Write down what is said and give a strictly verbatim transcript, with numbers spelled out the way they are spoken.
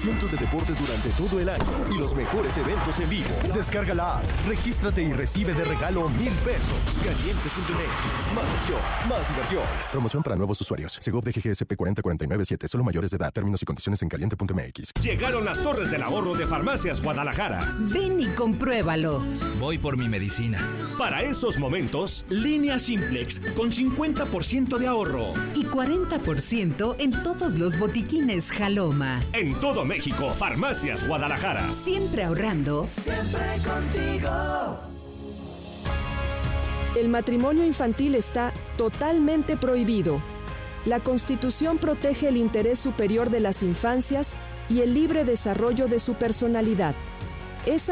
cientos de deportes durante todo el año y los mejores eventos en vivo. Descarga la app, regístrate y recibe de regalo mil pesos. Caliente punto net. Más acción, más diversión. Promoción para nuevos usuarios. Segov D G G S P cuarenta cuarenta y nueve siete. Solo mayores de edad. Términos y condiciones en caliente punto m x. Llegaron las torres del ahorro de Farmacias Guadalajara. Ven y compruébalo. Voy por mi medicina. Para esos momentos, línea Simplex con cincuenta por ciento de ahorro. Y cuarenta por ciento en todos los botiquines Jaloma. En todo México, Farmacias Guadalajara. Siempre ahorrando. Siempre contigo. El matrimonio infantil está totalmente prohibido. La Constitución protege el interés superior de las infancias y el libre desarrollo de su personalidad. Esa